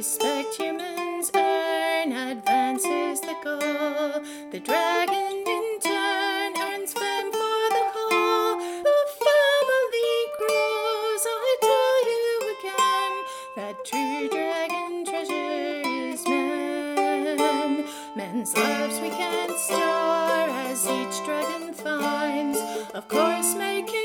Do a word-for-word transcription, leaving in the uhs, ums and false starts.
Respect humans earn, advance is the goal. The dragon in turn earns fame for the whole. The family grows, I tell you again, that true dragon treasure is men. Men's lives we can store as each dragon finds, of course making